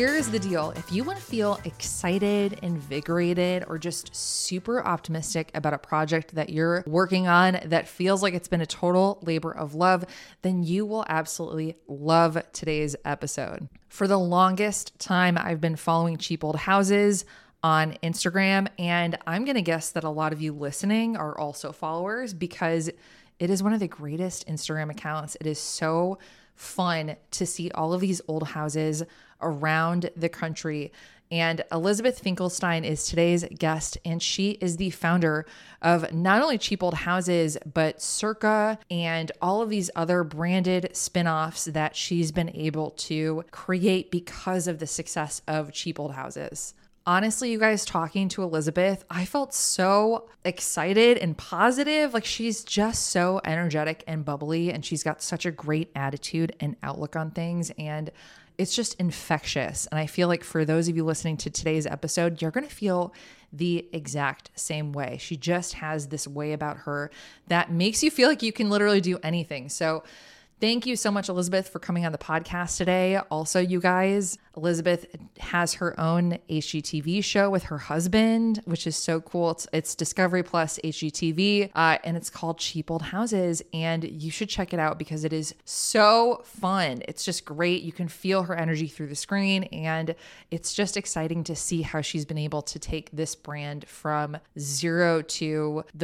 here's the deal. If you want to feel excited, invigorated, or just super optimistic about a project that you're working on that feels like it's been a total labor of love, then you will absolutely love today's episode. For the longest time, I've been following Cheap Old Houses on Instagram, and I'm going to guess that a lot of you listening are also followers because it is one of the greatest Instagram accounts. It is so fun to see all of these old houses around the country. And Elizabeth Finkelstein is today's guest, and she is the founder of not only Cheap Old Houses, but Circa and all of these other branded spin-offs that she's been able to create because of the success of Cheap Old Houses. Honestly, you guys, talking to Elizabeth, I felt so excited and positive. Like, she's just so energetic and bubbly, and she's got such a great attitude and outlook on things. And it's just infectious. And I feel like for those of you listening to today's episode, you're going to feel the exact same way. She just has this way about her that makes you feel like you can literally do anything. So thank you so much, Elizabeth, for coming on the podcast today. Also, you guys, Elizabeth has her own HGTV show with her husband, which is so cool. It's Discovery Plus HGTV, and it's called Cheap Old Houses. And you should check it out because it is so fun. It's just great. You can feel her energy through the screen, and it's just exciting to see how she's been able to take this brand from zero to the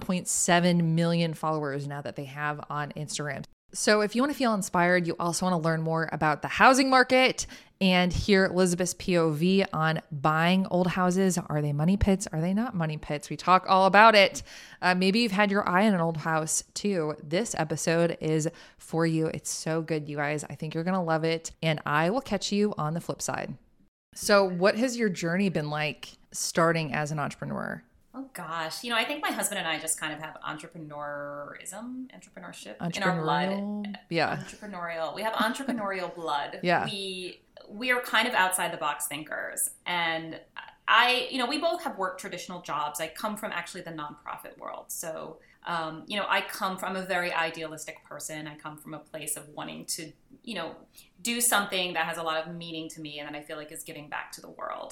1.7 million followers now that they have on Instagram. So if you want to feel inspired, you also want to learn more about the housing market and hear Elizabeth's POV on buying old houses. Are they money pits? Are they not money pits? We talk all about it. Maybe you've had your eye on an old house too. This episode is for you. It's so good, you guys. I think you're going to love it. And I will catch you on the flip side. So what has your journey been like starting as an entrepreneur? Oh gosh. I think my husband and I just kind of have entrepreneurship in our blood. Yeah. Entrepreneurial. We have entrepreneurial blood. Yeah. We are kind of outside the box thinkers. And we both have worked traditional jobs. I come from actually the nonprofit world. So, I'm a very idealistic person. I come from a place of wanting to, do something that has a lot of meaning to me and that I feel like is giving back to the world.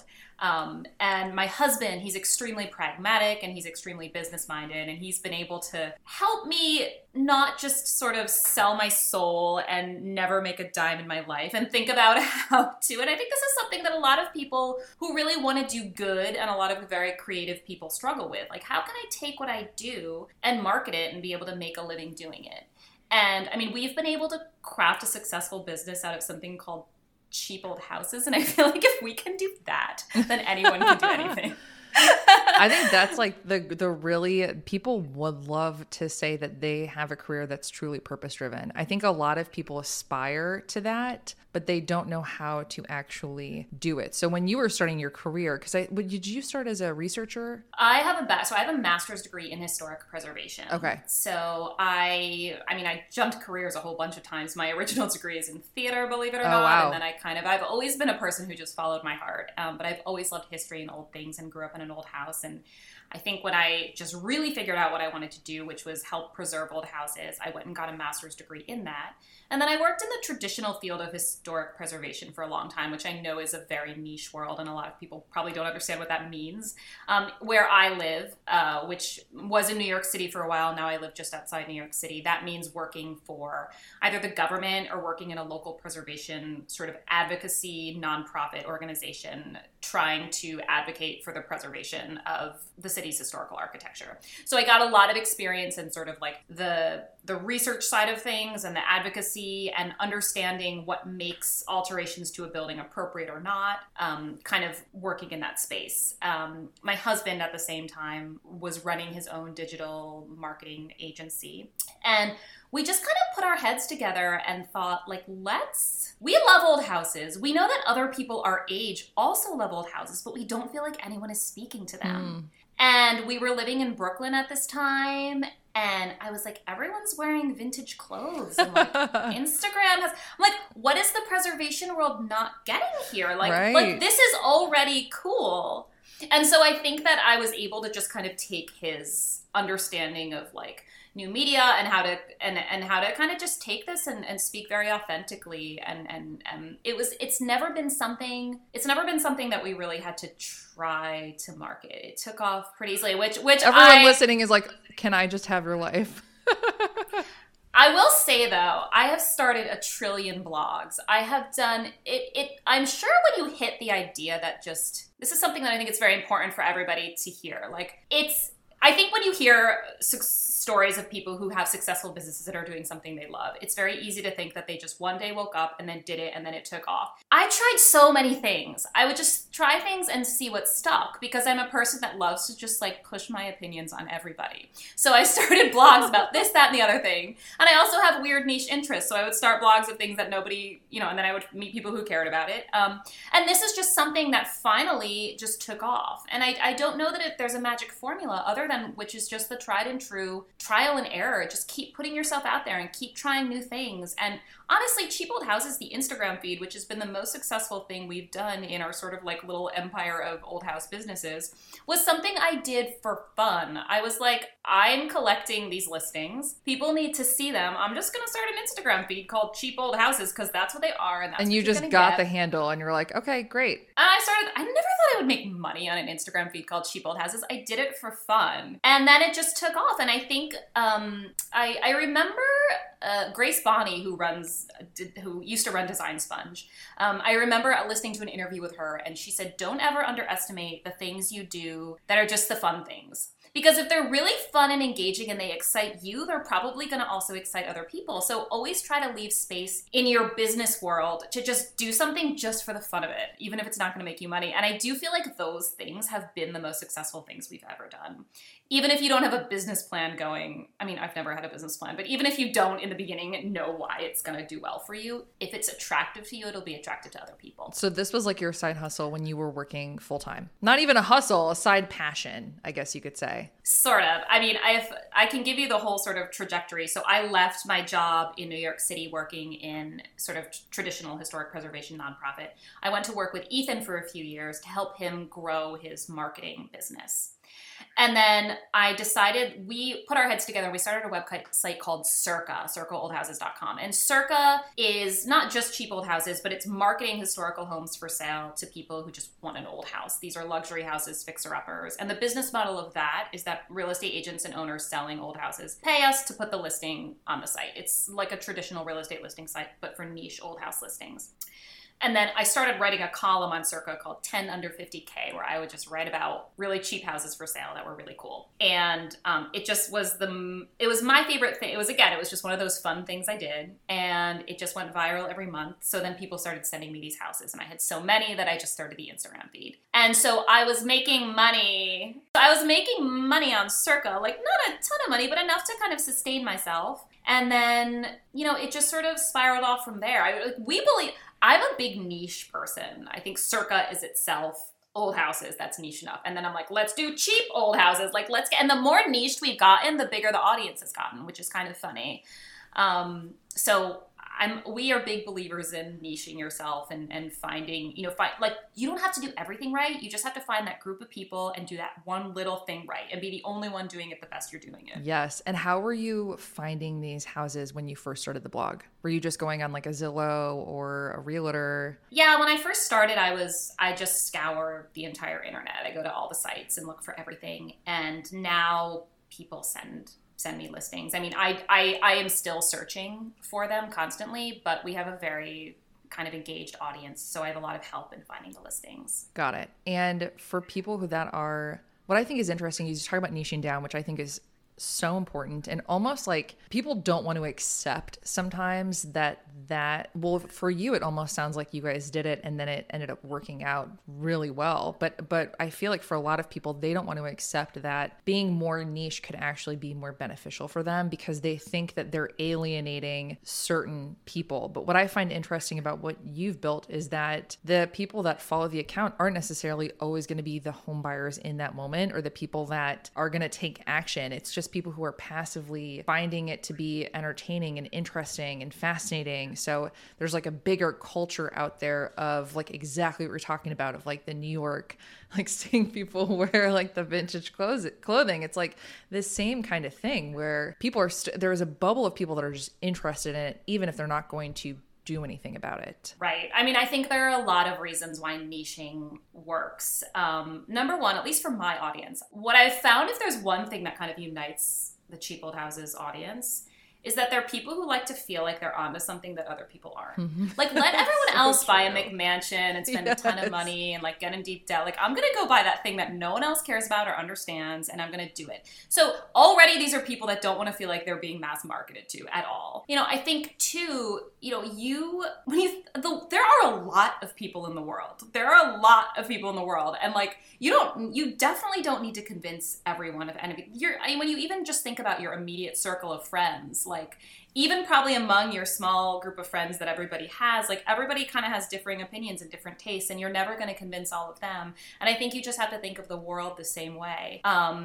And my husband, he's extremely pragmatic and he's extremely business-minded, and he's been able to help me not just sort of sell my soul and never make a dime in my life and think about how to. And I think this is something that a lot of people who really want to do good and a lot of very creative people struggle with. Like, how can I take what I do and market it and be able to make a living doing it? And we've been able to craft a successful business out of something called Cheap Old Houses. And I feel like if we can do that, then anyone can do anything. I think that's like the really, people would love to say that they have a career that's truly purpose driven. I think a lot of people aspire to that, but they don't know how to actually do it. So when you were starting your career, did you start as a researcher? I have a master's degree in historic preservation. Okay. So I jumped careers a whole bunch of times. My original degree is in theater, believe it or not. Wow. And then I've always been a person who just followed my heart. But I've always loved history and old things and grew up in an old house. And I think when I just really figured out what I wanted to do, which was help preserve old houses, I went and got a master's degree in that. And then I worked in the traditional field of historic preservation for a long time, which I know is a very niche world, and a lot of people probably don't understand what that means. Where I live, which was in New York City for a while, now I live just outside New York City, that means working for either the government or working in a local preservation sort of advocacy nonprofit organization trying to advocate for the preservation of the city's historical architecture. So I got a lot of experience in sort of like the research side of things and the advocacy and understanding what makes alterations to a building appropriate or not, kind of working in that space. My husband at the same time was running his own digital marketing agency. And we just kind of put our heads together and thought, like, we love old houses. We know that other people our age also love old houses, but we don't feel like anyone is speaking to them. And we were living in Brooklyn at this time, and I was like, everyone's wearing vintage clothes. And like, Instagram has, I'm like, what is the preservation world not getting here? Like this is already cool. And so I think that I was able to just kind of take his understanding of like, new media and how to kind of just take this and speak very authentically. And it's never been something that we really had to try to market. It took off pretty easily, which everyone listening is like, can I just have your life? I will say though, I have started a trillion blogs. I have done it. I'm sure when you hit the idea that this is something that I think it's very important for everybody to hear. Like I think when you hear stories of people who have successful businesses that are doing something they love, it's very easy to think that they just one day woke up and then did it and then it took off. I tried so many things. I would just try things and see what stuck because I'm a person that loves to just like push my opinions on everybody. So I started blogs about this, that, and the other thing. And I also have weird niche interests. So I would start blogs of things that nobody, and then I would meet people who cared about it. And this is just something that finally just took off. And I don't know that there's a magic formula other than which is just the tried and true trial and error. Just keep putting yourself out there and keep trying new things. And honestly, Cheap Old Houses, the Instagram feed, which has been the most successful thing we've done in our sort of like little empire of old house businesses, was something I did for fun. I was like, I'm collecting these listings. People need to see them. I'm just going to start an Instagram feed called Cheap Old Houses because that's what they are. And you just got the handle and you're like, okay, great. And I never thought I would make money on an Instagram feed called Cheap Old Houses. I did it for fun. And then it just took off. And I think I remember Grace Bonney, who used to run Design Sponge. I remember listening to an interview with her, and she said, don't ever underestimate the things you do that are just the fun things. Because if they're really fun and engaging and they excite you, they're probably going to also excite other people. So always try to leave space in your business world to just do something just for the fun of it, even if it's not going to make you money. And I do feel like those things have been the most successful things we've ever done. Even if you don't have a business plan going, I mean, I've never had a business plan, but even if you don't in the beginning know why it's going to do well for you, if it's attractive to you, it'll be attractive to other people. So this was like your side hustle when you were working full time. Not even a hustle, a side passion, I guess you could say. Sort of. I mean, I can give you the whole sort of trajectory. So I left my job in New York City working in sort of traditional historic preservation nonprofit. I went to work with Ethan for a few years to help him grow his marketing business. And then I decided, we put our heads together and we started a website called Circa, circaoldhouses.com. And Circa is not just cheap old houses, but it's marketing historical homes for sale to people who just want an old house. These are luxury houses, fixer-uppers. And the business model of that is that real estate agents and owners selling old houses pay us to put the listing on the site. It's like a traditional real estate listing site, but for niche old house listings. And then I started writing a column on Circa called 10 Under 50K, where I would just write about really cheap houses for sale that were really cool. And it just was it was my favorite thing. It was just one of those fun things I did. And it just went viral every month. So then people started sending me these houses. And I had so many that I just started the Instagram feed. And so I was making money. On Circa, like not a ton of money, but enough to kind of sustain myself. And then, it just sort of spiraled off from there. I'm a big niche person. I think Circa is itself old houses. That's niche enough. And then I'm like, let's do cheap old houses. Like, and the more niched we've gotten, the bigger the audience has gotten, which is kind of funny. We are big believers in niching yourself and finding, you don't have to do everything right. You just have to find that group of people and do that one little thing right and be the only one doing it the best you're doing it. Yes. And how were you finding these houses when you first started the blog? Were you just going on like a Zillow or a realtor? Yeah, when I first started, I just scour the entire internet. I go to all the sites and look for everything. And now people send me listings. I mean, I am still searching for them constantly, but we have a very kind of engaged audience. So I have a lot of help in finding the listings. Got it. And for people what I think is interesting is you talk about niching down, which I think is so important, and almost like people don't want to accept sometimes that well, for you it almost sounds like you guys did it and then it ended up working out really well, but I feel like for a lot of people, they don't want to accept that being more niche could actually be more beneficial for them because they think that they're alienating certain people. But what I find interesting about what you've built is that the people that follow the account aren't necessarily always going to be the home buyers in that moment or the people that are going to take action. It's just people who are passively finding it to be entertaining and interesting and fascinating thing. So there's like a bigger culture out there of like exactly what you're talking about, of like the New York, like seeing people wear like the vintage clothing. It's like this same kind of thing where people are, there's a bubble of people that are just interested in it, even if they're not going to do anything about it. Right. I mean, I think there are a lot of reasons why niching works. Number one, at least for my audience, what I've found, if there's one thing that kind of unites the Cheap Old Houses audience, is that there are people who like to feel like they're onto something that other people aren't. Like, let everyone else buy a McMansion and spend a ton of money and like get in deep debt. Like, I'm going to go buy that thing that no one else cares about or understands, and I'm going to do it. So already these are people that don't want to feel like they're being mass marketed to at all. You know, I think too, you know, there are a lot of people in the world. There are a lot of people in the world. And like, you definitely don't need to convince everyone of anything. When you even just think about your immediate circle of friends, like even probably among your small group of friends that everybody has, like everybody kind of has differing opinions and different tastes, and you're never going to convince all of them. And I think you just have to think of the world the same way.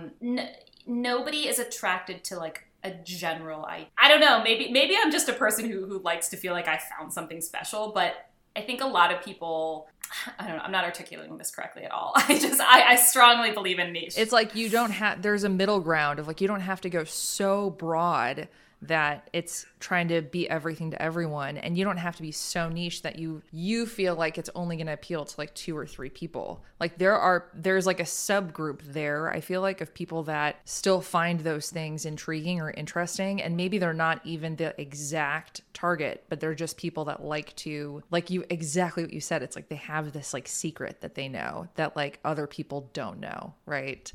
Nobody is attracted to like a general idea. I don't know, maybe I'm just a person who likes to feel like I found something special, but I think a lot of people, I don't know, I'm not articulating this correctly at all. I strongly believe in niche. It's like there's a middle ground of like, you don't have to go so broad that it's trying to be everything to everyone, and you don't have to be so niche that you feel like it's only going to appeal to like 2 or 3 people. Like there's like a subgroup there, I feel like, of people that still find those things intriguing or interesting, and maybe they're not even the exact target, but they're just people that like to, like, you, exactly what you said. It's like they have this like secret that they know that like other people don't know, right?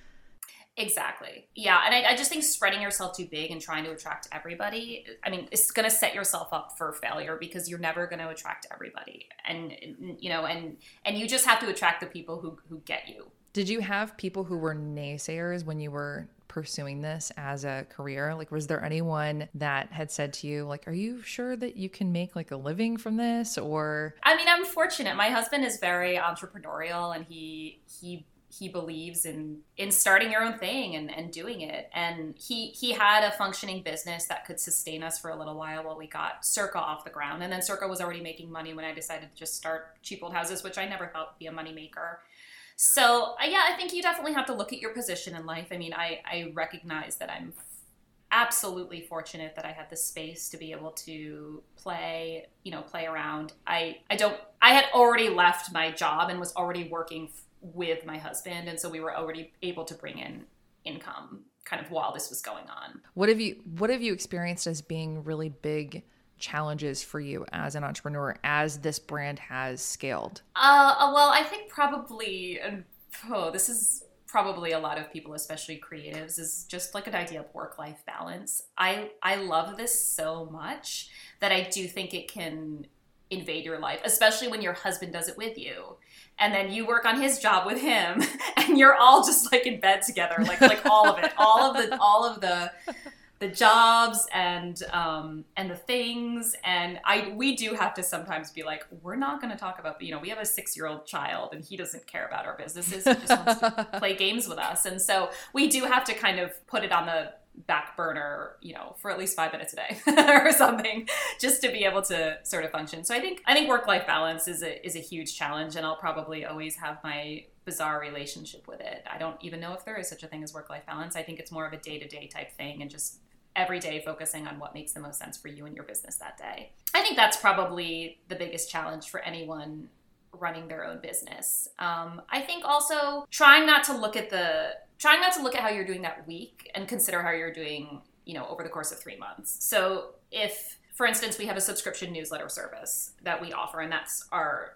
Exactly. Yeah. And I just think spreading yourself too big and trying to attract everybody, I mean, it's going to set yourself up for failure, because you're never going to attract everybody. And, you know, and you just have to attract the people who get you. Did you have people who were naysayers when you were pursuing this as a career? Like, was there anyone that had said to you, like, are you sure that you can make like a living from this? Or, I mean, I'm fortunate. My husband is very entrepreneurial, and he believes in starting your own thing and doing it. And he had a functioning business that could sustain us for a little while we got Circa off the ground. And then Circa was already making money when I decided to just start Cheap Old Houses, which I never thought would be a moneymaker. So yeah, I think you definitely have to look at your position in life. I mean, I recognize that I'm absolutely fortunate that I had the space to be able to play around. I had already left my job and was already working with my husband, and so we were already able to bring in income kind of while this was going on. What have you experienced as being really big challenges for you as an entrepreneur as this brand has scaled? Well, I think probably, this is probably a lot of people, especially creatives, is just like an idea of work-life balance. I love this so much that I do think it can invade your life, especially when your husband does it with you. And then you work on his job with him, and you're all just like in bed together, like all of it, all of the jobs and the things. And we do have to sometimes be like, we're not going to talk about, we have a 6-year-old child, and he doesn't care about our businesses. He just wants to play games with us. And so we do have to kind of put it on the back burner, for at least 5 minutes a day or something, just to be able to sort of function. So I think work-life balance is a huge challenge, and I'll probably always have my bizarre relationship with it. I don't even know if there is such a thing as work-life balance. I think it's more of a day-to-day type thing, and just every day focusing on what makes the most sense for you and your business that day. I think that's probably the biggest challenge for anyone running their own business. I think also trying not to look at how you're doing that week and consider how you're doing, over the course of 3 months. So if, for instance, we have a subscription newsletter service that we offer, and that's our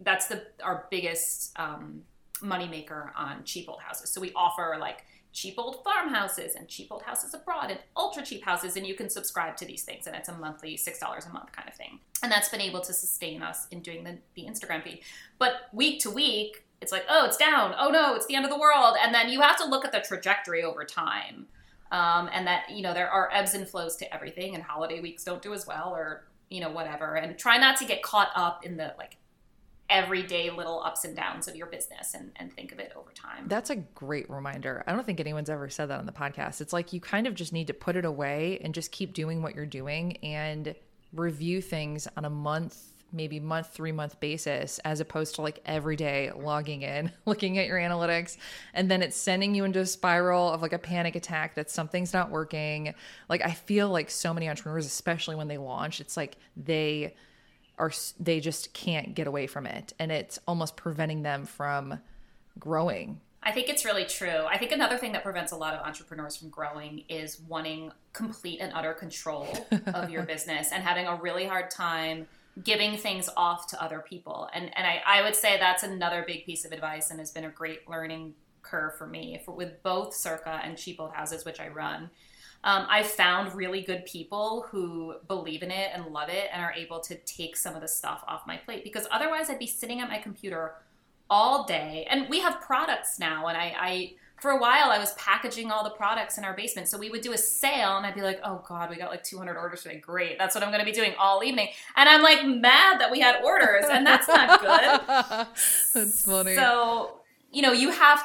biggest moneymaker on Cheap Old Houses. So we offer like cheap old farmhouses and cheap old houses abroad and ultra cheap houses, and you can subscribe to these things, and it's a monthly $6 a month kind of thing. And that's been able to sustain us in doing the Instagram feed. But week to week, it's like, oh, it's down. Oh no, it's the end of the world. And then you have to look at the trajectory over time. And that, there are ebbs and flows to everything, and holiday weeks don't do as well, or, whatever. And try not to get caught up in the like everyday little ups and downs of your business, and think of it over time. That's a great reminder. I don't think anyone's ever said that on the podcast. It's like you kind of just need to put it away and just keep doing what you're doing, and review things on a month, maybe month, 3-month basis, as opposed to like every day logging in, looking at your analytics, and then it's sending you into a spiral of like a panic attack that something's not working. Like I feel like so many entrepreneurs, especially when they launch, it's like they just can't get away from it, and it's almost preventing them from growing. I think it's really true. I think another thing that prevents a lot of entrepreneurs from growing is wanting complete and utter control of your business and having a really hard time giving things off to other people. And I would say that's another big piece of advice and has been a great learning curve for me with both Circa and Cheap Old Houses, which I run. I've found really good people who believe in it and love it and are able to take some of the stuff off my plate, because otherwise I'd be sitting at my computer all day. And we have products now, and I for a while I was packaging all the products in our basement. So we would do a sale and I'd be like, oh God, we got like 200 orders today. Great. That's what I'm going to be doing all evening. And I'm like mad that we had orders, and that's not good. That's funny. So, you have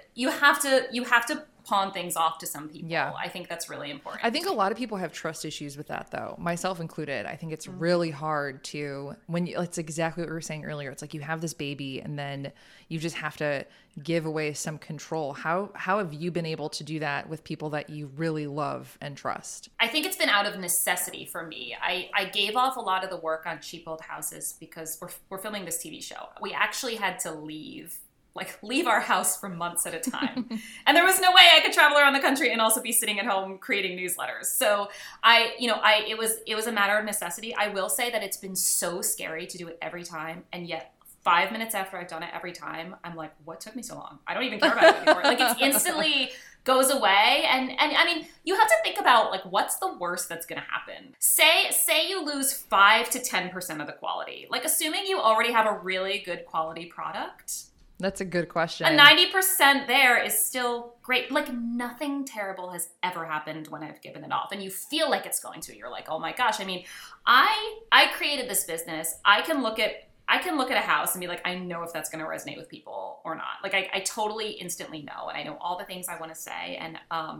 to pawn things off to some people. Yeah. I think that's really important. I think a lot of people have trust issues with that, though, myself included. I think it's really hard to, it's exactly what we were saying earlier. It's like you have this baby and then you just have to give away some control. How have you been able to do that with people that you really love and trust? I think it's been out of necessity for me. I gave off a lot of the work on Cheap Old Houses because we're filming this TV show. We actually had to leave our house for months at a time. And there was no way I could travel around the country and also be sitting at home creating newsletters. So it was a matter of necessity. I will say that it's been so scary to do it every time. And yet 5 minutes after I've done it every time, I'm like, what took me so long? I don't even care about it anymore. Like it instantly goes away. And I mean, you have to think about like, what's the worst that's going to happen? Say you lose 5 to 10% of the quality, like assuming you already have a really good quality product. That's a good question. A 90% there is still great. Like nothing terrible has ever happened when I've given it off. And you feel like it's going to. You're like, oh my gosh. I mean, I created this business. I can look at a house and be like, I know if that's going to resonate with people or not. Like I totally instantly know, and I know all the things I want to say. And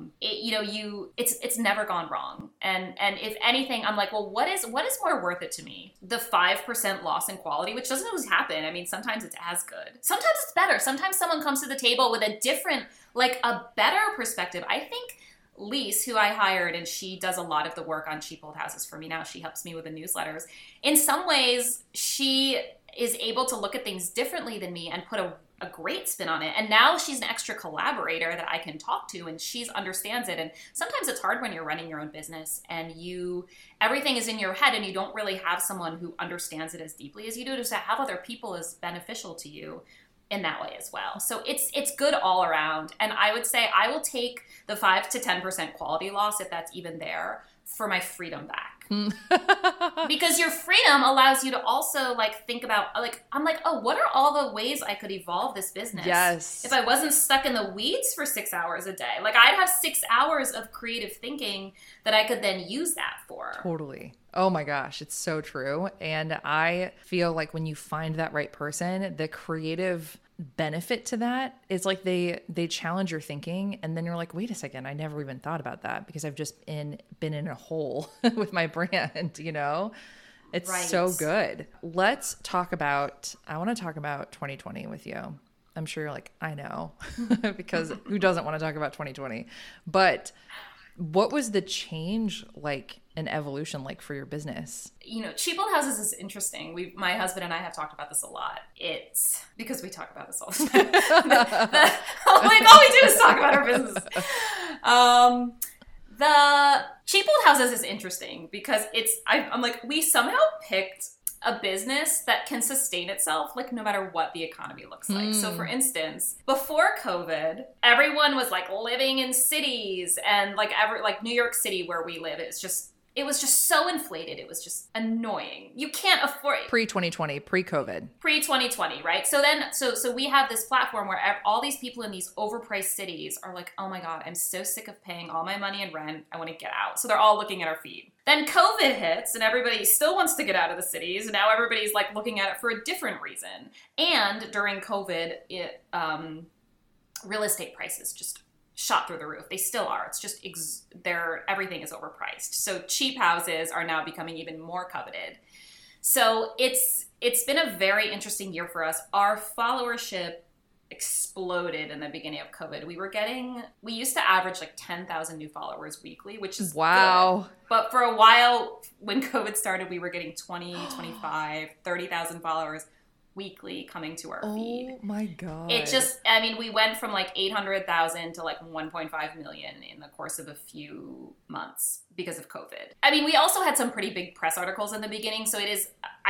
it's never gone wrong. And if anything, I'm like, well, what is more worth it to me? The 5% loss in quality, which doesn't always happen. I mean, sometimes it's as good. Sometimes it's better. Sometimes someone comes to the table with a different, like a better perspective. I think Lise, who I hired, and she does a lot of the work on Cheap Old Houses for me now. She helps me with the newsletters. In some ways, she is able to look at things differently than me and put a great spin on it. And now she's an extra collaborator that I can talk to, and she understands it. And sometimes it's hard when you're running your own business and everything is in your head and you don't really have someone who understands it as deeply as you do. To have other people is beneficial to you in that way as well. So it's good all around. And I would say I will take the 5 to 10% quality loss, if that's even there, for my freedom back. Because your freedom allows you to also like think about, like, I'm like, oh, what are all the ways I could evolve this business? Yes. If I wasn't stuck in the weeds for 6 hours a day, like I'd have 6 hours of creative thinking that I could then use that for. Totally. Oh my gosh, it's so true. And I feel like when you find that right person, the creative benefit to that is like they challenge your thinking, and then you're like, wait a second, I never even thought about that because I've just been in a hole with my brand, It's right. So good. I want to talk about 2020 with you. I'm sure you're like, I know, because who doesn't want to talk about 2020? But what was the change like, an evolution like for your business? Cheap Old Houses is interesting. My husband and I have talked about this a lot. It's because we talk about this all the time. Like all we do is talk about our business. The Cheap Old Houses is interesting because I'm like, we somehow picked a business that can sustain itself, like no matter what the economy looks like. So for instance, before COVID, everyone was like living in cities, and like New York City where we live, it was just so inflated. It was just annoying. You can't afford it. Pre-2020, pre-COVID. Pre-2020, right? So we have this platform where all these people in these overpriced cities are like, oh my God, I'm so sick of paying all my money in rent. I want to get out. So they're all looking at our feed. Then COVID hits and everybody still wants to get out of the cities. And now everybody's like looking at it for a different reason. And during COVID, real estate prices just shot through the roof. They still are. It's just everything is overpriced. So cheap houses are now becoming even more coveted. So it's been a very interesting year for us. Our followership exploded in the beginning of COVID. We used to average like 10,000 new followers weekly, which is wow. good. But for a while when COVID started, we were getting 20, 25, 30,000 followers weekly coming to our feed. Oh my God. It just, I mean, we went from like 800,000 to like 1.5 million in the course of a few months because of COVID. I mean, we also had some pretty big press articles in the beginning, so it's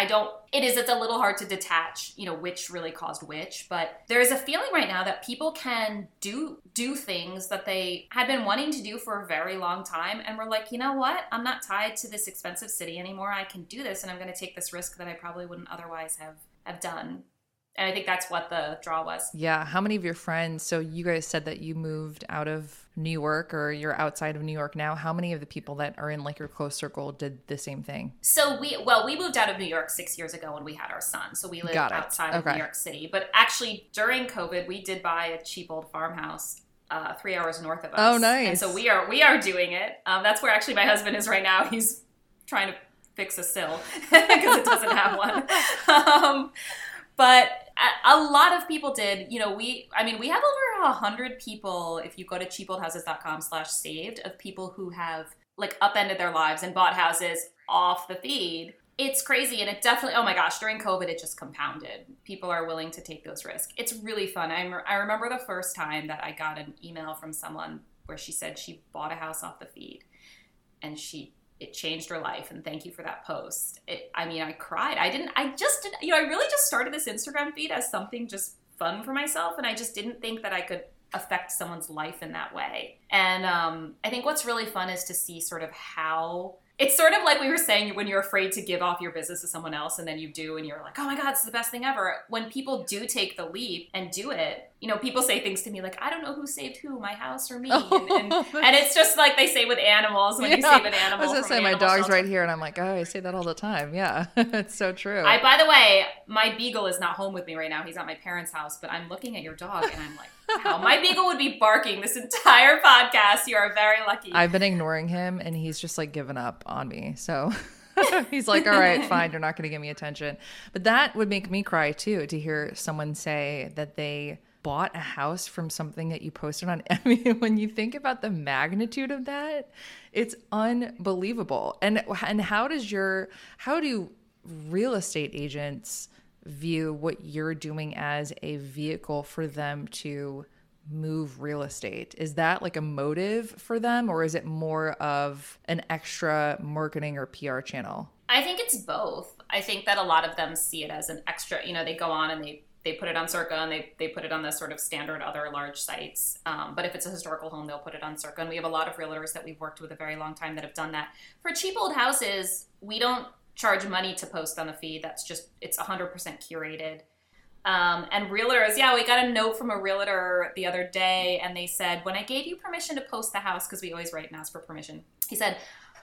a little hard to detach, which really caused which, but there's a feeling right now that people can do things that they had been wanting to do for a very long time, and we're like, you know what? I'm not tied to this expensive city anymore. I can do this, and I'm going to take this risk that I probably wouldn't otherwise have done. And I think that's what the draw was. Yeah. How many of your friends, so you guys said that you moved out of New York, or you're outside of New York now. How many of the people that are in like your close circle did the same thing? So we moved out of New York 6 years ago when we had our son. So we lived outside of New York City. But actually during COVID, we did buy a cheap old farmhouse 3 hours north of us. Oh, nice. And so we are doing it. That's where actually my husband is right now. He's trying to fix a sill because it doesn't have one. But a lot of people did, we have over 100 people, if you go to cheapoldhouses.com/saved, of people who have like upended their lives and bought houses off the feed. It's crazy. And it definitely, oh my gosh, during COVID, it just compounded. People are willing to take those risks. It's really fun. I remember the first time that I got an email from someone where she said she bought a house off the feed and it changed her life, and thank you for that post. I cried. I really just started this Instagram feed as something just fun for myself, and I just didn't think that I could affect someone's life in that way. And I think what's really fun is to see sort of how, it's sort of like we were saying when you're afraid to give off your business to someone else and then you do and you're like, oh my God, it's the best thing ever. When people do take the leap and do it, people say things to me like, I don't know who saved who, my house or me. And it's just like they say with animals when you save an animal. I was going to say my dog's right here and I'm like, oh, I say that all the time. Yeah, it's so true. By the way, my beagle is not home with me right now. He's at my parents' house, but I'm looking at your dog and I'm like, wow, my beagle would be barking this entire podcast. You are very lucky. I've been ignoring him and he's just like given up on me. So he's like, all right, fine. You're not going to give me attention. But that would make me cry too, to hear someone say that they bought a house from something that you posted on. I mean, when you think about the magnitude of that, it's unbelievable. And how do real estate agents view what you're doing as a vehicle for them to move real estate? Is that like a motive for them, or is it more of an extra marketing or PR channel? I think it's both. I think that a lot of them see it as an extra, they go on and they put it on Circa and they put it on the sort of standard other large sites. But if it's a historical home, they'll put it on Circa. And we have a lot of realtors that we've worked with a very long time that have done that. For cheap old houses, we don't charge money to post on the feed. It's 100% curated. And realtors, we got a note from a realtor the other day and they said, when I gave you permission to post the house, because we always write and ask for permission, he said,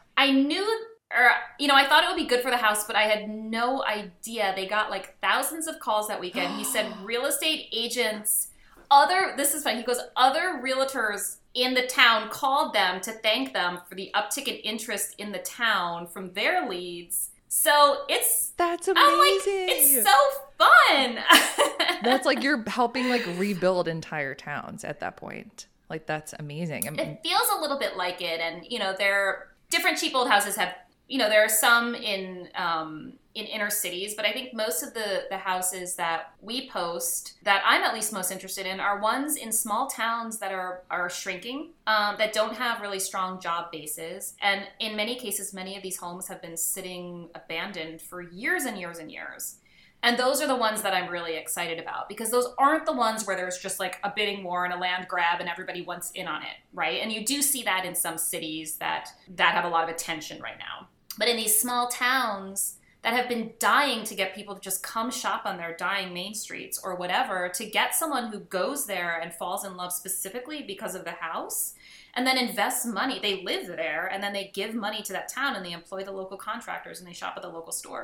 I thought it would be good for the house, but I had no idea. They got like thousands of calls that weekend. He said real estate agents, this is funny, he goes, other realtors in the town called them to thank them for the uptick in interest in the town from their leads. So that's amazing. It's so fun. That's like you're helping like rebuild entire towns at that point. Like that's amazing. It feels a little bit like it. And, they're different cheap old houses have, there are some in inner cities, but I think most of the houses that we post that I'm at least most interested in are ones in small towns that are shrinking, that don't have really strong job bases. And in many cases, many of these homes have been sitting abandoned for years and years and years. And those are the ones that I'm really excited about, because those aren't the ones where there's just like a bidding war and a land grab and everybody wants in on it, right? And you do see that in some cities that have a lot of attention right now. But in these small towns that have been dying to get people to just come shop on their dying main streets or whatever, to get someone who goes there and falls in love specifically because of the house and then invests money. They live there and then they give money to that town and they employ the local contractors and they shop at the local stores.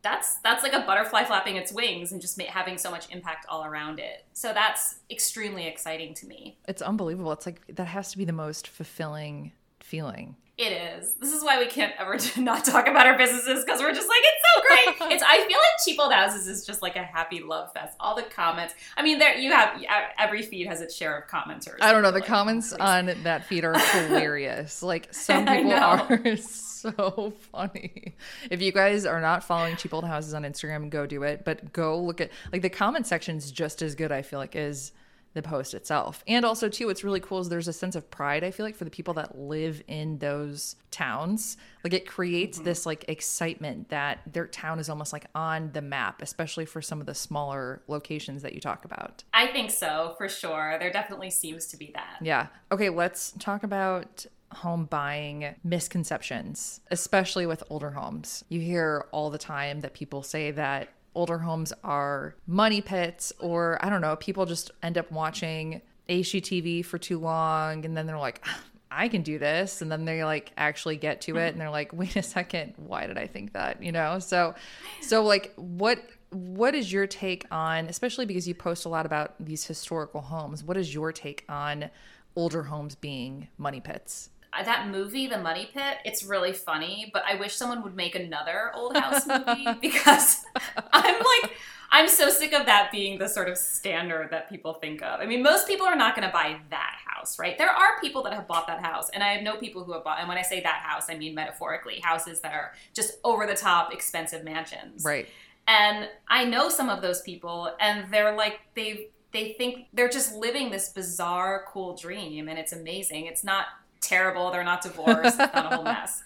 that's like a butterfly flapping its wings and just having so much impact all around it. So that's extremely exciting to me. It's unbelievable. It's like that has to be the most fulfilling feeling. It is. This is why we can't ever not talk about our businesses, because we're just like, it's so great. I feel like Cheap Old Houses is just like a happy love fest. All the comments. I mean, there you have every feed has its share of commenters. I don't know. The comments on that feed are hilarious. Like some people are so funny. If you guys are not following Cheap Old Houses on Instagram, go do it. But go look at like the comment section's just as good, I feel like, as the post itself. And also too, what's really cool is there's a sense of pride, I feel like, for the people that live in those towns. Like it creates this like excitement that their town is almost like on the map, especially for some of the smaller locations that you talk about. I think so, for sure. There definitely seems to be that. Yeah. Okay, let's talk about home buying misconceptions, especially with older homes. You hear all the time that people say that older homes are money pits, or I don't know, people just end up watching HGTV for too long and then they're like, I can do this, and then they like actually get to it and they're like, wait a second, why did I think that, you know? So like what is your take on, especially because you post a lot about these historical homes, what is your take on older homes being money pits? That movie, The Money Pit, it's really funny, but I wish someone would make another old house movie, because I'm so sick of that being the sort of standard that people think of. I mean, most people are not going to buy that house, right? There are people that have bought that house, and I know people who have bought, and when I say that house, I mean metaphorically, houses that are just over the top expensive mansions. Right. And I know some of those people, and they're like, they think they're just living this bizarre, cool dream, and it's amazing. It's not terrible. They're not divorced. It's not a whole mess.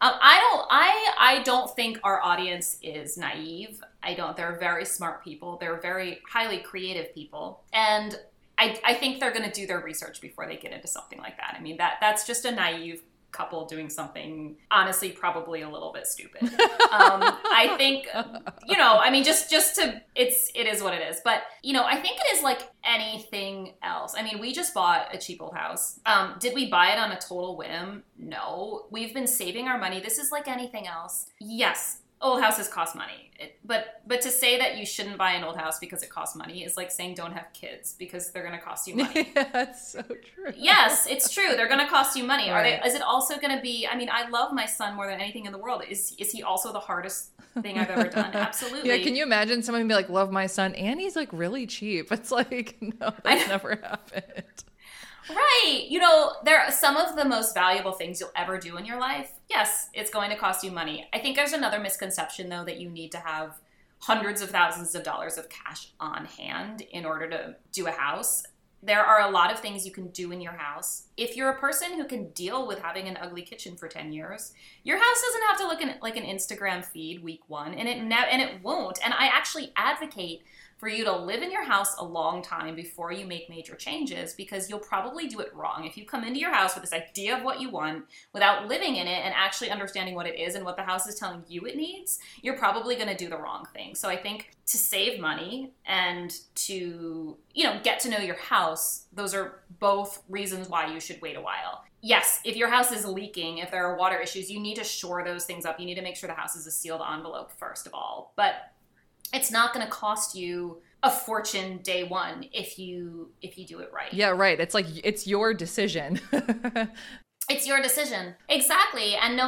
I don't think our audience is naive. They're very smart people. They're very highly creative people. And I think they're going to do their research before they get into something like that. I mean, that's just a naive couple doing something, honestly, probably a little bit stupid. I think, I mean, it is what it is. But, I think it is like anything else. I mean, we just bought a cheap old house. Did we buy it on a total whim? No. We've been saving our money. This is like anything else. Yes, old houses cost money. But to say that you shouldn't buy an old house because it costs money is like saying don't have kids because they're going to cost you money. Yeah, that's so true. Yes, it's true. They're going to cost you money. Right. Is it also going to be, I mean, I love my son more than anything in the world. Is he also the hardest thing I've ever done? Absolutely. Yeah, can you imagine someone be like, love my son, and he's like really cheap? It's like, no, that's never happened. Right. There are some of the most valuable things you'll ever do in your life. Yes, it's going to cost you money. I think there's another misconception, though, that you need to have hundreds of thousands of dollars of cash on hand in order to do a house. There are a lot of things you can do in your house. If you're a person who can deal with having an ugly kitchen for 10 years, your house doesn't have to look like an Instagram feed week one, and it won't. And I actually advocate for you to live in your house a long time before you make major changes, because you'll probably do it wrong. If you come into your house with this idea of what you want without living in it and actually understanding what it is and what the house is telling you it needs, you're probably going to do the wrong thing. So I think to save money and to, get to know your house, those are both reasons why you should wait a while. Yes, if your house is leaking, if there are water issues, you need to shore those things up. You need to make sure the house is a sealed envelope, first of all. But it's not going to cost you a fortune day one if you do it right. Yeah, right. It's like, it's your decision. It's your decision. Exactly. And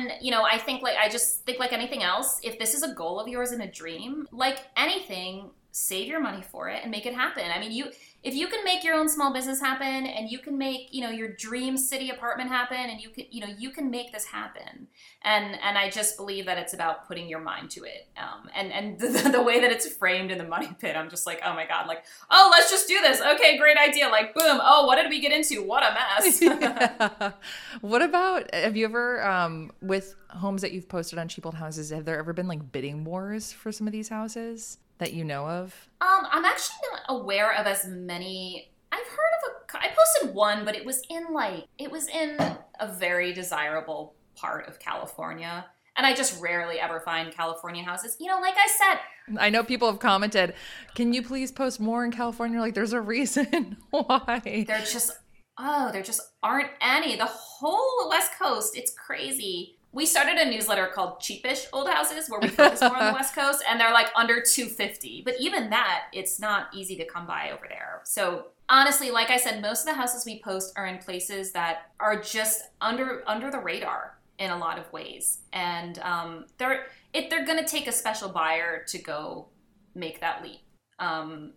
I just think like anything else, if this is a goal of yours and a dream, like anything, save your money for it and make it happen. I mean, if you can make your own small business happen, and you can make, your dream city apartment happen, and you can make this happen. And I just believe that it's about putting your mind to it. And the way that it's framed in The Money Pit, I'm just like, oh my God, like, oh, let's just do this. Okay, great idea. Like, boom. Oh, what did we get into? What a mess. Yeah. What about, have you ever, with homes that you've posted on Cheap Old Houses, have there ever been like bidding wars for some of these houses that you know of? I'm actually not aware of as many. I've heard of I posted one, but it was in a very desirable part of California. And I just rarely ever find California houses. Like I said, I know people have commented, can you please post more in California? Like, there's a reason why. There just aren't any. The whole West Coast, it's crazy. We started a newsletter called Cheapish Old Houses, where we focus more on the West Coast, and they're like under 250. But even that, it's not easy to come by over there. So honestly, like I said, most of the houses we post are in places that are just under the radar in a lot of ways. And they're going to take a special buyer to go make that leap. I'm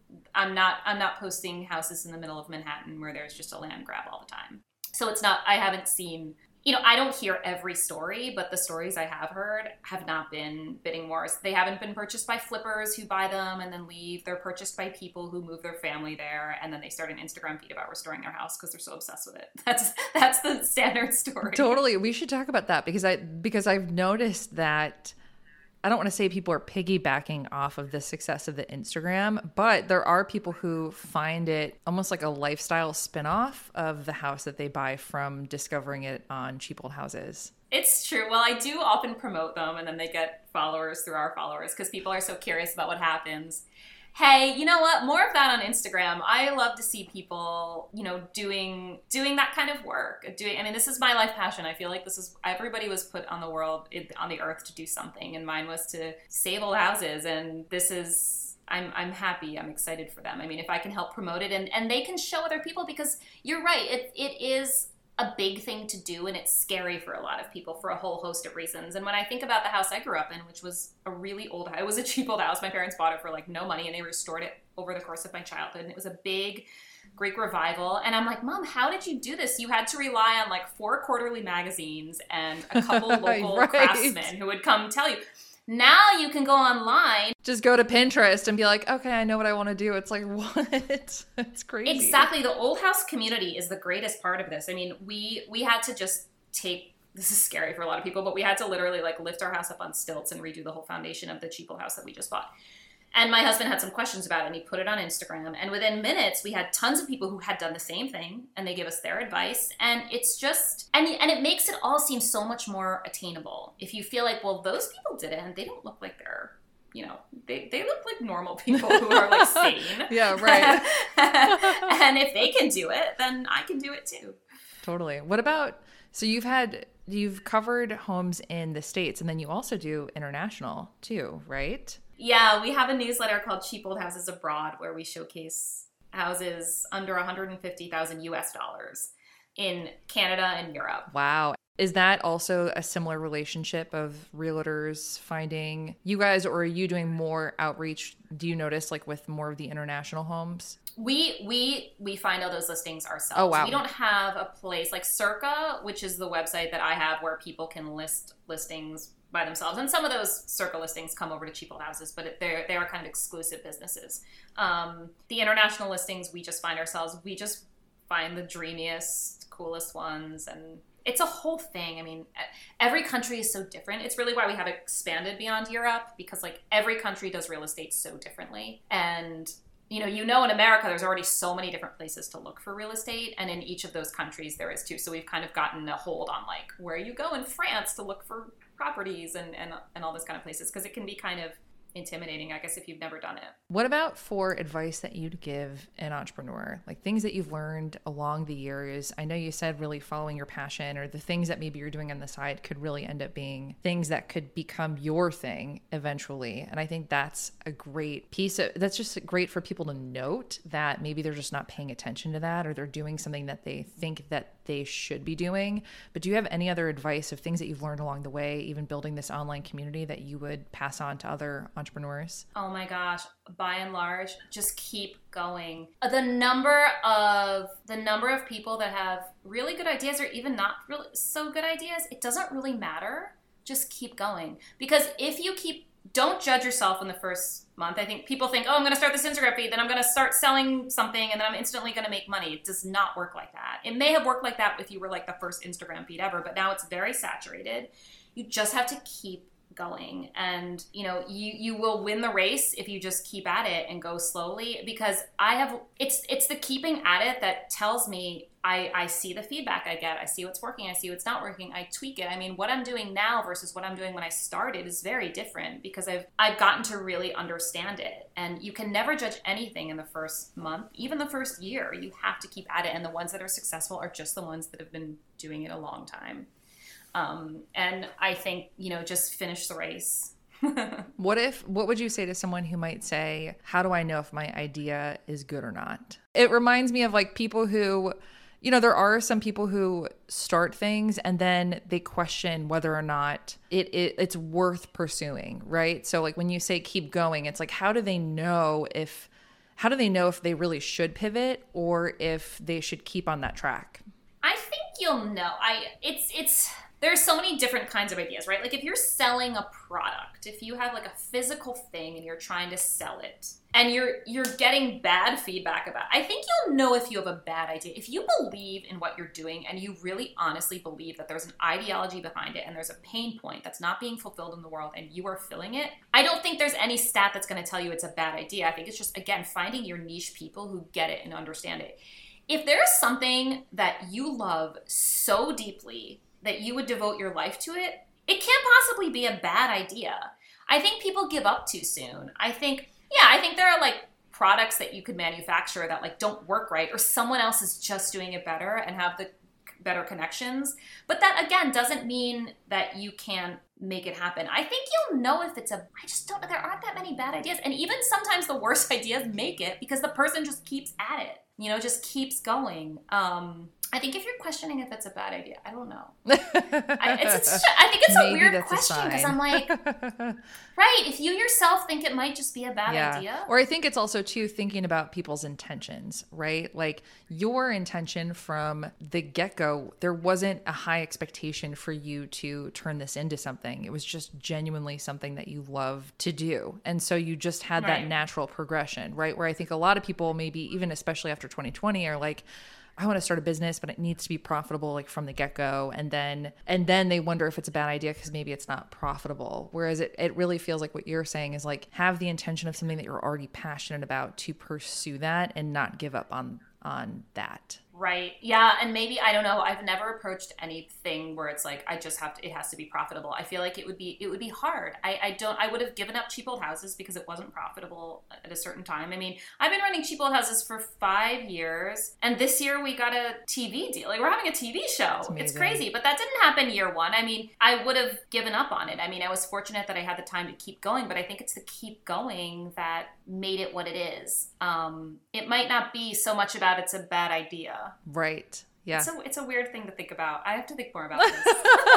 not posting houses in the middle of Manhattan where there's just a land grab all the time. So I haven't seen, I don't hear every story, but the stories I have heard have not been bidding wars. They haven't been purchased by flippers who buy them and then leave. They're purchased by people who move their family there, and then they start an Instagram feed about restoring their house because they're so obsessed with it. That's the standard story. Totally. We should talk about that because I've noticed that, I don't want to say people are piggybacking off of the success of the Instagram, but there are people who find it almost like a lifestyle spinoff of the house that they buy from discovering it on Cheap Old Houses. It's true. Well, I do often promote them, and then they get followers through our followers because people are so curious about what happens. Hey, you know what? More of that on Instagram. I love to see people, doing that kind of work. This is my life passion. I feel like everybody was put on the earth to do something, and mine was to save old houses. And I'm happy. I'm excited for them. If I can help promote it and they can show other people, because you're right. It is a big thing to do, and it's scary for a lot of people for a whole host of reasons. And when I think about the house I grew up in, which was a really old house, it was a cheap old house. My parents bought it for no money, and they restored it over the course of my childhood. And it was a big Greek revival. And I'm like, Mom, how did you do this? You had to rely on 4 quarterly magazines and a couple local right. craftsmen who would come tell you. Now you can go online. Just go to Pinterest and be like, okay, I know what I want to do. It's like, what? It's crazy. Exactly. The old house community is the greatest part of this. We had to just this is scary for a lot of people, but we had to literally lift our house up on stilts and redo the whole foundation of the cheap old house that we just bought. And my husband had some questions about it, and he put it on Instagram. And within minutes, we had tons of people who had done the same thing, and they give us their advice. And it's just, and it makes it all seem so much more attainable. If you feel like, well, those people did it, and they don't look like they're, they look like normal people who are sane. Yeah, right. And if they can do it, then I can do it too. Totally. What about, so you've covered homes in the States, and then you also do international too, right? Yeah, we have a newsletter called Cheap Old Houses Abroad, where we showcase houses under $150,000 US in Canada and Europe. Wow. Is that also a similar relationship of realtors finding you guys, or are you doing more outreach? Do you notice with more of the international homes? We find all those listings ourselves. Oh, wow. We don't have a place like Circa, which is the website that I have where people can list listings by themselves. And some of those Circa listings come over to Cheap Old Houses, but they are kind of exclusive businesses. The international listings, we just find ourselves. We just find the dreamiest, coolest ones, and it's a whole thing. Every country is so different. It's really why we have expanded beyond Europe, because every country does real estate so differently. And in America, there's already so many different places to look for real estate. And in each of those countries, there is too. So we've kind of gotten a hold on where you go in France to look for properties and all those kind of places, because it can be kind of intimidating, I guess, if you've never done it. What about for advice that you'd give an entrepreneur, things that you've learned along the years? I know you said really following your passion, or the things that maybe you're doing on the side could really end up being things that could become your thing eventually. And I think that's a great that's just great for people to note that maybe they're just not paying attention to that, or they're doing something that they think that they should be doing. But do you have any other advice of things that you've learned along the way, even building this online community, that you would pass on to other entrepreneurs? Oh my gosh, by and large, just keep going. The number of people that have really good ideas, or even not really so good ideas, it doesn't really matter. Just keep going. Because if you don't judge yourself in the first month. I think people think, I'm going to start this Instagram feed, then I'm going to start selling something, and then I'm instantly going to make money. It does not work like that. It may have worked like that if you were the first Instagram feed ever, but now it's very saturated. You just have to keep going, and you will win the race if you just keep at it and go slowly, because it's the keeping at it that tells me I see the feedback I get. I see what's working. I see what's not working. I tweak it. What I'm doing now versus what I'm doing when I started is very different, because I've gotten to really understand it. And you can never judge anything in the first month, even the first year. You have to keep at it. And the ones that are successful are just the ones that have been doing it a long time. And I think, just finish the race. What would you say to someone who might say, how do I know if my idea is good or not? It reminds me of like people who, there are some people who start things and then they question whether or not it's worth pursuing, right? So like when you say keep going, it's like, how do they know if they really should pivot or if they should keep on that track? I think you'll know. There's so many different kinds of ideas, right? Like if you're selling a product, if you have like a physical thing and you're trying to sell it and you're getting bad feedback about it, I think you'll know if you have a bad idea. If you believe in what you're doing and you really honestly believe that there's an ideology behind it and there's a pain point that's not being fulfilled in the world and you are filling it, I don't think there's any stat that's going to tell you it's a bad idea. I think it's just, again, finding your niche people who get it and understand it. If there's something that you love so deeply that you would devote your life to it, it can't possibly be a bad idea. I think people give up too soon. I think there are like products that you could manufacture that like don't work right, or someone else is just doing it better and have the better connections. But that again doesn't mean that you can't make it happen. I think you'll know if there aren't that many bad ideas. And even sometimes the worst ideas make it because the person just keeps at it, just keeps going. I think if you're questioning if it's a bad idea, I don't know. I think it's a weird question because I'm like, right, if you yourself think it might just be a bad idea. Or I think it's also too thinking about people's intentions, right? Like your intention from the get-go, there wasn't a high expectation for you to turn this into something. It was just genuinely something that you love to do. And so you just had that natural progression, right? Where I think a lot of people maybe even especially after 2020 are like, I want to start a business, but it needs to be profitable like from the get-go. And then they wonder if it's a bad idea because maybe it's not profitable. Whereas it really feels like what you're saying is like have the intention of something that you're already passionate about to pursue that and not give up on that. Right. Yeah. And maybe, I don't know, I've never approached anything where it's like, it has to be profitable. I feel like it would be hard. I would have given up Cheap Old Houses because it wasn't profitable at a certain time. I mean, I've been running Cheap Old Houses for 5 years and this year we got a TV deal. Like we're having a TV show. It's crazy, but that didn't happen year one. I mean, I would have given up on it. I mean, I was fortunate that I had the time to keep going, but I think it's the keep going that made it what it is. It might not be so much about it's a bad idea. Right. Yeah. It's a weird thing to think about. I have to think more about this.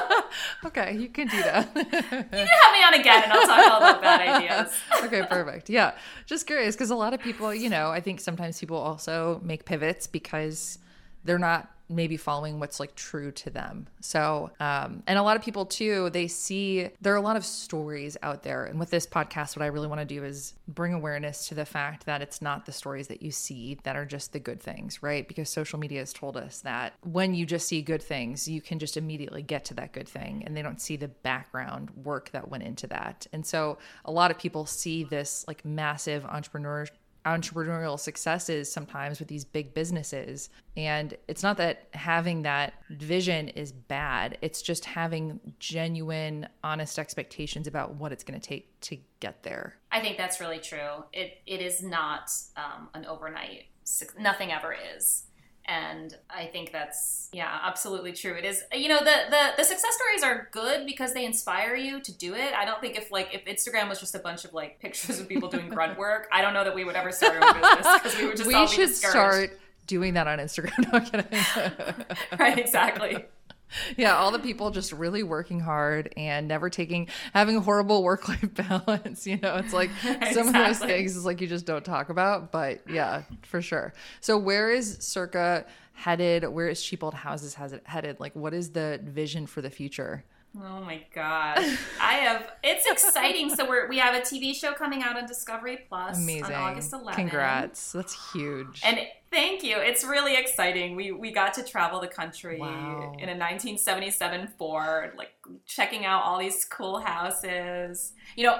Okay, you can do that. You can have me on again and I'll talk all about bad ideas. Okay, perfect. Yeah. Just curious because a lot of people, I think sometimes people also make pivots because they're not maybe following what's like true to them. So, and a lot of people too, there are a lot of stories out there. And with this podcast, what I really want to do is bring awareness to the fact that it's not the stories that you see that are just the good things, right? Because social media has told us that when you just see good things, you can just immediately get to that good thing and they don't see the background work that went into that. And so a lot of people see this like massive entrepreneurial successes sometimes with these big businesses. And it's not that having that vision is bad. It's just having genuine, honest expectations about what it's going to take to get there. I think that's really true. It is not an overnight, nothing ever is. And I think that's, absolutely true. It is, the success stories are good because they inspire you to do it. I don't think if Instagram was just a bunch of like pictures of people doing grunt work, I don't know that we would ever start our own business because we would just all be discouraged. We should start doing that on Instagram. No, I'm kidding. Right, exactly. Yeah, all the people just really working hard and having a horrible work-life balance. It's like some of those things is like you just don't talk about, but yeah, for sure. So where is Circa headed? Where is Cheap Old Houses headed? Like what is the vision for the future? Oh my God. It's exciting. So we have a TV show coming out on Discovery Plus. Amazing. On August 11th. Congrats. That's huge. And thank you. It's really exciting. We got to travel the country in a 1977 Ford, like checking out all these cool houses.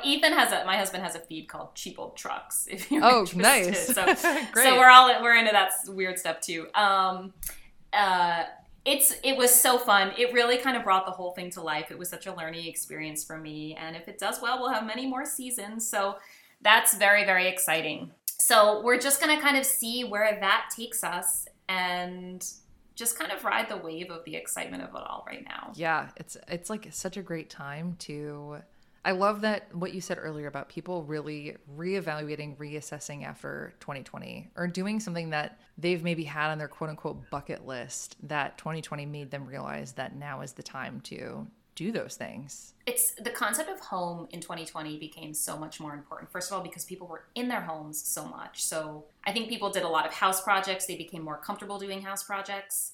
My husband has a feed called Cheap Old Trucks, if you're interested. Nice. So, great. So we're into that weird stuff too. It was so fun. It really kind of brought the whole thing to life. It was such a learning experience for me. And if it does well, we'll have many more seasons. So that's very, very exciting. So we're just going to kind of see where that takes us. And just kind of ride the wave of the excitement of it all right now. Yeah, it's like such a great time to I love that what you said earlier about people really reevaluating, reassessing after 2020 or doing something that they've maybe had on their quote unquote bucket list that 2020 made them realize that now is the time to do those things. It's the concept of home in 2020 became so much more important. First of all, because people were in their homes so much. So I think people did a lot of house projects. They became more comfortable doing house projects.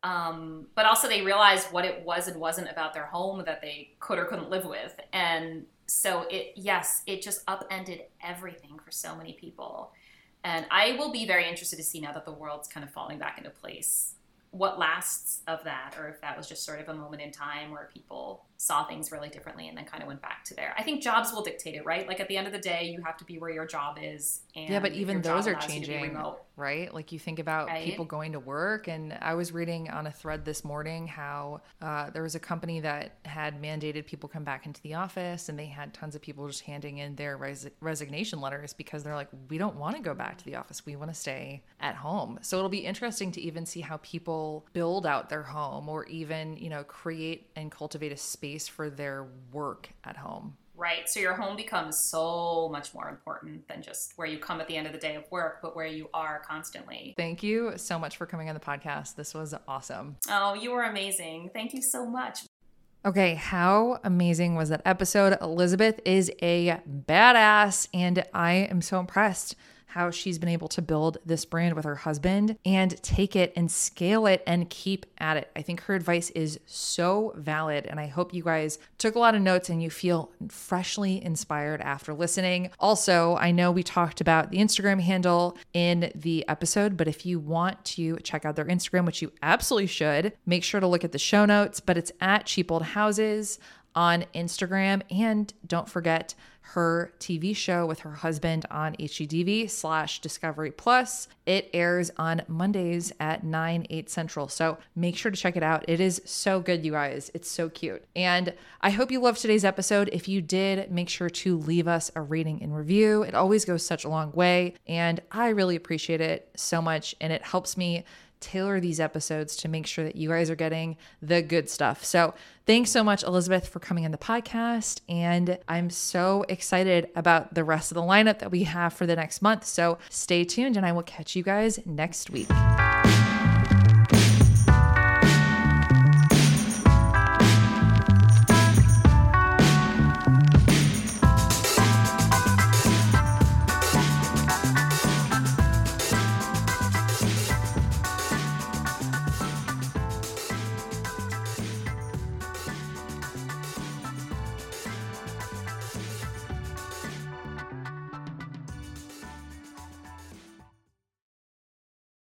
But also they realized what it was and wasn't about their home that they could or couldn't live with. And so it just upended everything for so many people. And I will be very interested to see now that the world's kind of falling back into place, what lasts of that, or if that was just sort of a moment in time where people saw things really differently and then kind of went back to there. I think jobs will dictate it, right? Like at the end of the day, you have to be where your job is. And yeah, but even those are changing, right? Like you think about people going to work, and I was reading on a thread this morning how there was a company that had mandated people come back into the office, and they had tons of people just handing in their resignation letters because they're like, we don't want to go back to the office. We want to stay at home. So it'll be interesting to even see how people build out their home or even, create and cultivate a space for their work at home. Right. So your home becomes so much more important than just where you come at the end of the day of work, but where you are constantly. Thank you so much for coming on the podcast. This was awesome. Oh, you were amazing. Thank you so much. Okay, how amazing was that episode? Elizabeth is a badass, and I am so impressed how she's been able to build this brand with her husband and take it and scale it and keep at it. I think her advice is so valid, and I hope you guys took a lot of notes and you feel freshly inspired after listening. Also, I know we talked about the Instagram handle in the episode, but if you want to check out their Instagram, which you absolutely should, make sure to look at the show notes, but it's at Cheap Old Houses on Instagram. And don't forget her TV show with her husband on HGTV/Discovery Plus. It airs on Mondays at 9/8 Central. So make sure to check it out. It is so good, you guys. It's so cute. And I hope you loved today's episode. If you did, make sure to leave us a rating and review. It always goes such a long way, and I really appreciate it so much. And it helps me tailor these episodes to make sure that you guys are getting the good stuff. So thanks so much, Elizabeth, for coming on the podcast. And I'm so excited about the rest of the lineup that we have for the next month. So stay tuned, and I will catch you guys next week.